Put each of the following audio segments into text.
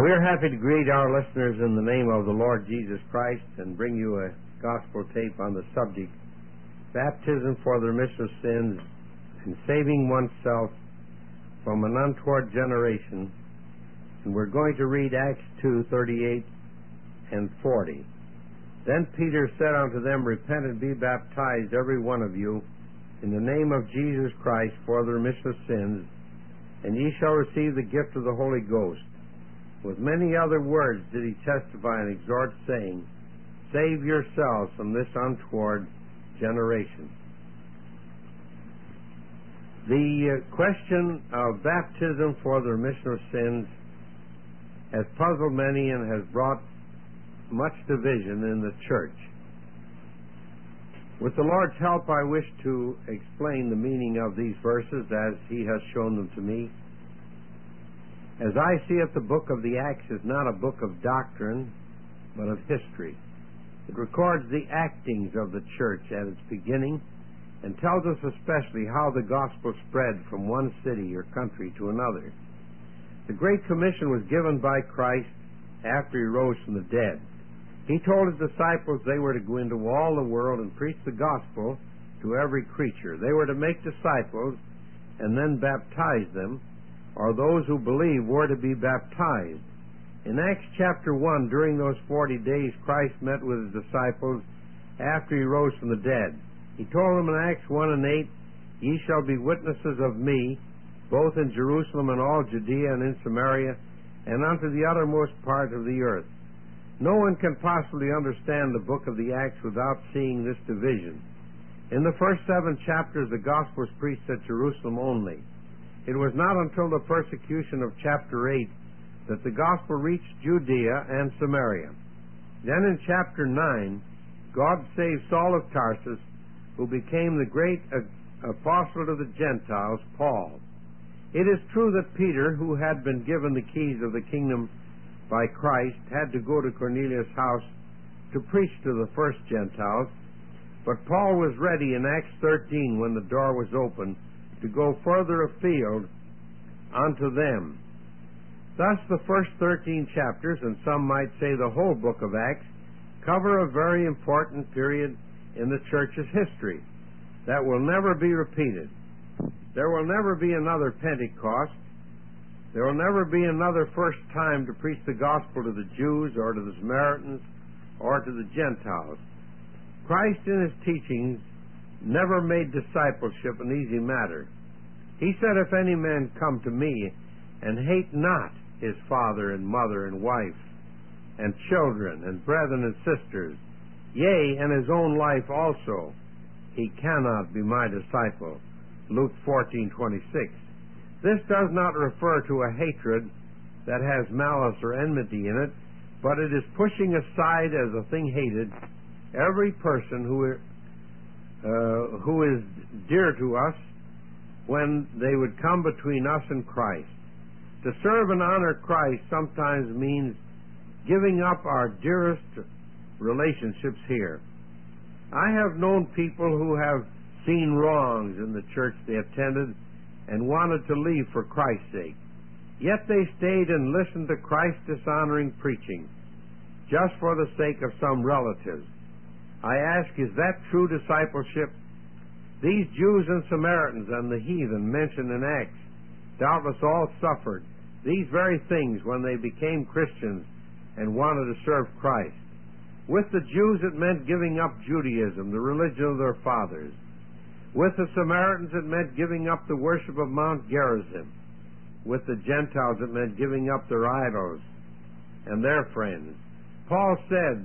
We're happy to greet our listeners in the name of the Lord Jesus Christ and bring you a gospel tape on the subject, baptism for the remission of sins and saving oneself from an untoward generation. And we're going to read Acts 2:38 and 40. Then Peter said unto them, Repent and be baptized, every one of you, in the name of Jesus Christ for the remission of sins, and ye shall receive the gift of the Holy Ghost. With many other words did he testify and exhort, saying, Save yourselves from this untoward generation. The question of baptism for the remission of sins has puzzled many and has brought much division in the church. With the Lord's help, I wish to explain the meaning of these verses as he has shown them to me. As I see it, the book of the Acts is not a book of doctrine, but of history. It records the actings of the church at its beginning and tells us especially how the gospel spread from one city or country to another. The Great Commission was given by Christ after he rose from the dead. He told his disciples they were to go into all the world and preach the gospel to every creature. They were to make disciples and then baptize them, or those who believe were to be baptized. In Acts chapter 1, during those 40 days, Christ met with his disciples after he rose from the dead. He told them in Acts 1 and 8, Ye shall be witnesses of me, both in Jerusalem and all Judea and in Samaria, and unto the uttermost part of the earth. No one can possibly understand the book of the Acts without seeing this division. In the first 7 chapters, the gospel was preached at Jerusalem only. It was not until the persecution of chapter 8 that the gospel reached Judea and Samaria. Then in chapter 9, God saved Saul of Tarsus, who became the great apostle to the Gentiles, Paul. It is true that Peter, who had been given the keys of the kingdom by Christ, had to go to Cornelius' house to preach to the first Gentiles, but Paul was ready in Acts 13 when the door was opened to go further afield unto them. Thus the first 13 chapters, and some might say the whole book of Acts, cover a very important period in the church's history that will never be repeated. There will never be another Pentecost. There will never be another first time to preach the gospel to the Jews or to the Samaritans or to the Gentiles. Christ in his teachings never made discipleship an easy matter. He said, If any man come to me and hate not his father and mother and wife and children and brethren and sisters, yea, and his own life also, he cannot be my disciple. Luke 14:26. This does not refer to a hatred that has malice or enmity in it, but it is pushing aside as a thing hated every person who is dear to us when they would come between us and Christ. To serve and honor Christ sometimes means giving up our dearest relationships here. I have known people who have seen wrongs in the church they attended and wanted to leave for Christ's sake. Yet they stayed and listened to Christ-dishonoring preaching just for the sake of some relatives. I ask, is that true discipleship? These Jews and Samaritans and the heathen mentioned in Acts doubtless all suffered these very things when they became Christians and wanted to serve Christ. With the Jews it meant giving up Judaism, the religion of their fathers. With the Samaritans it meant giving up the worship of Mount Gerizim. With the Gentiles it meant giving up their idols and their friends. Paul said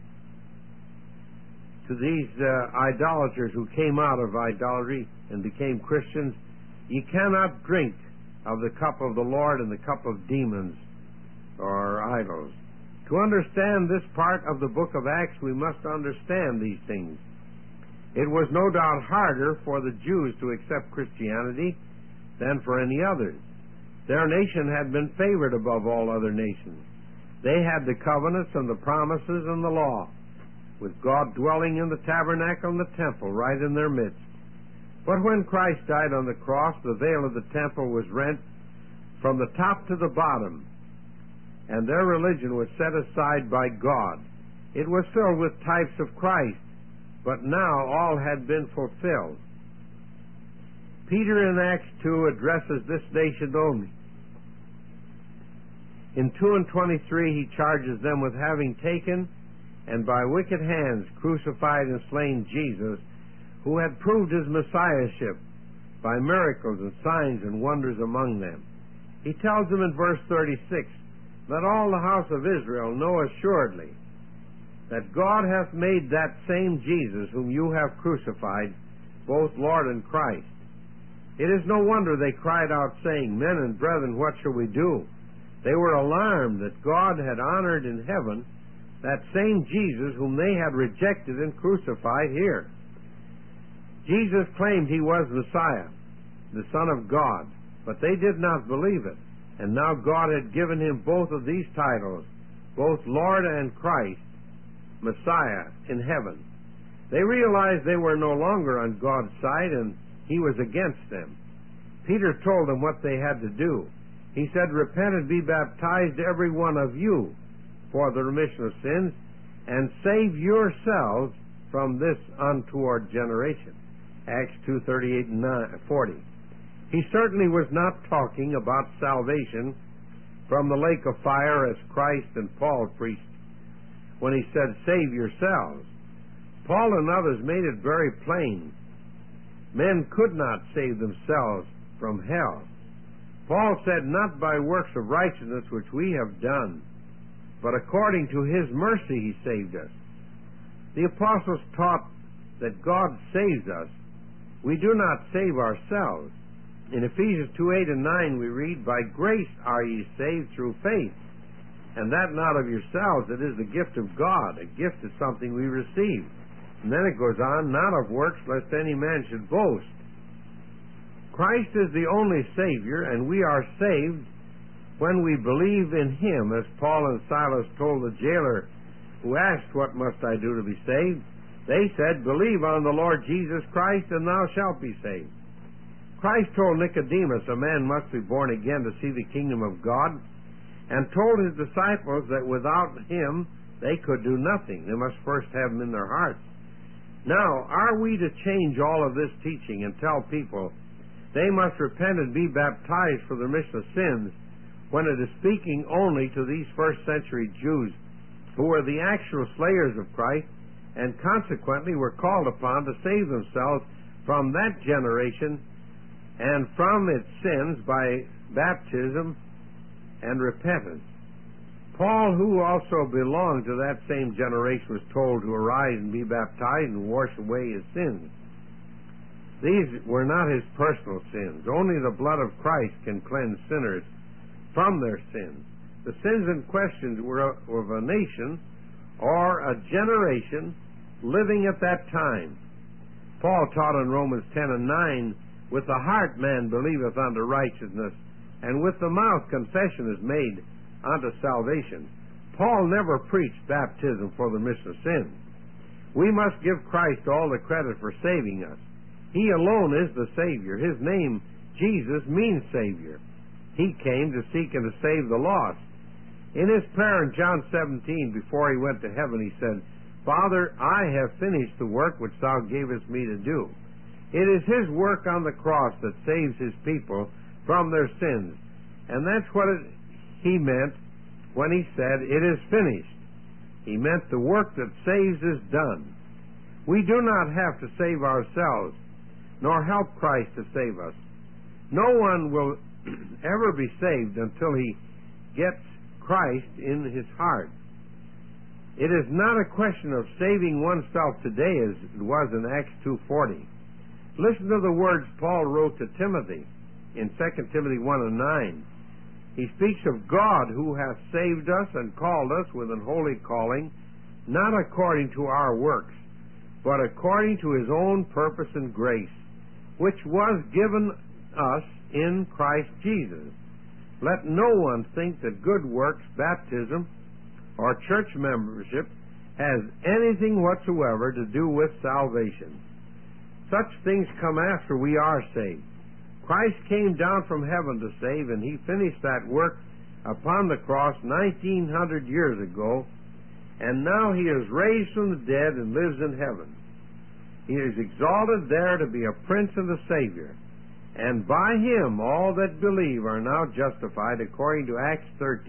to these idolaters who came out of idolatry and became Christians, Ye cannot drink of the cup of the Lord and the cup of demons or idols. To understand this part of the book of Acts, we must understand these things. It was no doubt harder for the Jews to accept Christianity than for any others. Their nation had been favored above all other nations. They had the covenants and the promises and the law, with God dwelling in the tabernacle and the temple right in their midst. But when Christ died on the cross, the veil of the temple was rent from the top to the bottom, and their religion was set aside by God. It was filled with types of Christ, but now all had been fulfilled. Peter in Acts 2 addresses this nation only. In 2:23 he charges them with having taken and by wicked hands crucified and slain Jesus, who had proved his messiahship by miracles and signs and wonders among them. He tells them in verse 36, "Let all the house of Israel know assuredly that God hath made that same Jesus whom you have crucified, both Lord and Christ." It is no wonder they cried out, saying, "Men and brethren, what shall we do?" They were alarmed that God had honored in heaven that same Jesus whom they had rejected and crucified here. Jesus claimed he was Messiah, the Son of God, but they did not believe it. And now God had given him both of these titles, both Lord and Christ, Messiah, in heaven. They realized they were no longer on God's side and he was against them. Peter told them what they had to do. He said, "Repent and be baptized, every one of you, for the remission of sins, and save yourselves from this untoward generation." Acts 2:38 and 40. He certainly was not talking about salvation from the lake of fire as Christ and Paul preached when he said, "Save yourselves." Paul and others made it very plain. Men could not save themselves from hell. Paul said, "Not by works of righteousness which we have done, but according to his mercy he saved us." The apostles taught that God saves us. We do not save ourselves. In Ephesians 2:8 and 9 we read, "By grace are ye saved through faith, and that not of yourselves, it is the gift of God." A gift is something we receive. And then it goes on, "Not of works, lest any man should boast." Christ is the only Savior, and we are saved when we believe in him, as Paul and Silas told the jailer who asked, "What must I do to be saved?" They said, "Believe on the Lord Jesus Christ, and thou shalt be saved." Christ told Nicodemus a man must be born again to see the kingdom of God, and told his disciples that without him they could do nothing. They must first have him in their hearts. Now, are we to change all of this teaching and tell people they must repent and be baptized for the remission of sins, when it is speaking only to these first century Jews who were the actual slayers of Christ and consequently were called upon to save themselves from that generation and from its sins by baptism and repentance? Paul, who also belonged to that same generation, was told to arise and be baptized and wash away his sins. These were not his personal sins. Only the blood of Christ can cleanse sinners from their sins. The sins in question were of a nation or a generation living at that time. Paul taught in Romans 10 and 9, "With the heart man believeth unto righteousness, and with the mouth confession is made unto salvation." Paul never preached baptism for the remission of sins. We must give Christ all the credit for saving us. He alone is the Savior. His name, Jesus, means Savior. He came to seek and to save the lost. In his prayer in John 17, before he went to heaven, he said, "Father, I have finished the work which thou gavest me to do." It is his work on the cross that saves his people from their sins. And that's what he meant when he said, "It is finished." He meant the work that saves is done. We do not have to save ourselves, nor help Christ to save us. No one will ever be saved until he gets Christ in his heart. It is not a question of saving oneself today as it was in Acts 2:40. Listen to the words Paul wrote to Timothy in 2 Timothy 1 and 9. He speaks of God who hath saved us and called us with an holy calling, not according to our works, but according to his own purpose and grace, which was given us in Christ Jesus. Let no one think that good works, baptism, or church membership has anything whatsoever to do with salvation. Such things come after we are saved. Christ came down from heaven to save, and he finished that work upon the cross 1900 years ago, and now he is raised from the dead and lives in heaven. He is exalted there to be a prince and a savior, and by him all that believe are now justified, according to Acts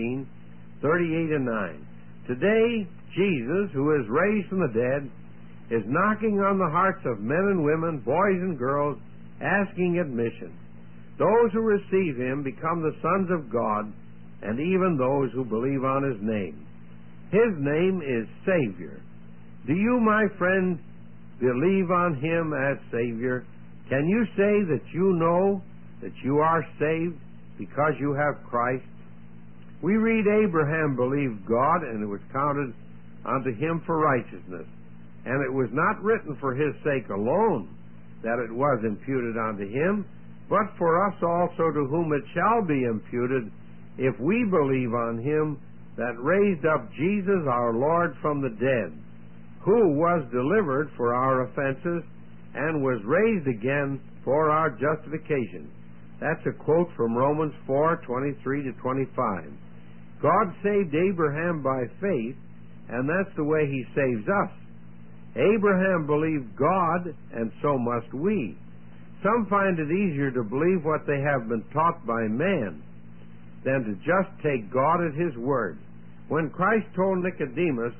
13:38 and 9. Today, Jesus, who is raised from the dead, is knocking on the hearts of men and women, boys and girls, asking admission. Those who receive him become the sons of God, and even those who believe on his name. His name is Savior. Do you, my friend, believe on him as Savior? Can you say that you know that you are saved because you have Christ? We read Abraham believed God, and it was counted unto him for righteousness. And it was not written for his sake alone that it was imputed unto him, but for us also, to whom it shall be imputed, if we believe on him that raised up Jesus our Lord from the dead, who was delivered for our offenses and was raised again for our justification. That's a quote from Romans 4:23 to 25. God saved Abraham by faith, and that's the way he saves us. Abraham believed God, and so must we. Some find it easier to believe what they have been taught by man than to just take God at his word. When Christ told Nicodemus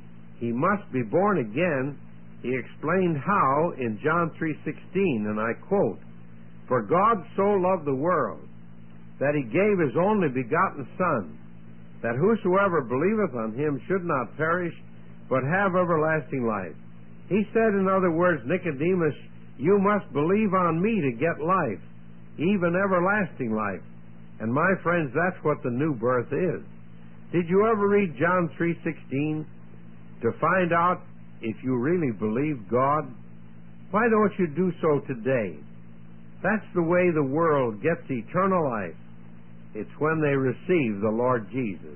he must be born again, he explained how in John 3:16, and I quote, "For God so loved the world that he gave his only begotten Son, that whosoever believeth on him should not perish, but have everlasting life." He said, in other words, Nicodemus, you must believe on me to get life, even everlasting life. And my friends, that's what the new birth is. Did you ever read John 3:16 to find out if you really believe God? Why don't you do so today? That's the way the world gets eternal life. It's when they receive the Lord Jesus.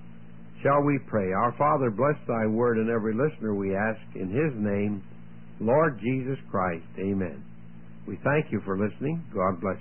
Shall we pray? Our Father, bless thy word and every listener, we ask, in his name, Lord Jesus Christ. Amen. We thank you for listening. God bless you.